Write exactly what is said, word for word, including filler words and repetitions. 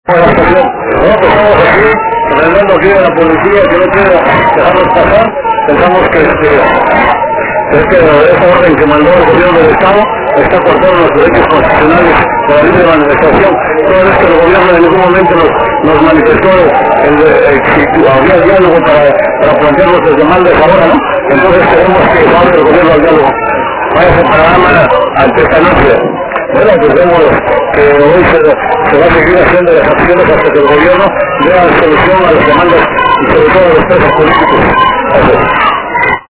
Nosotros estamos aquí, remando aquí a la policía que no quiere dejarnos pasar. Pensamos que este, este, esta orden que mandó el gobierno del Estado está cortando los derechos constitucionales de la libre manifestación. Toda vez que el gobierno en ningún momento nos, nos manifestó el, el, si había diálogo para, para plantear nuestras demandas ahora, ¿no? Entonces queremos que salga el gobierno al diálogo. Vaya a programa ante esta noche. Bueno, pues vemos que hoy se, se va a seguir haciendo las acciones hasta que el gobierno dé solución a las demandas y sobre todo a los presos políticos. Gracias.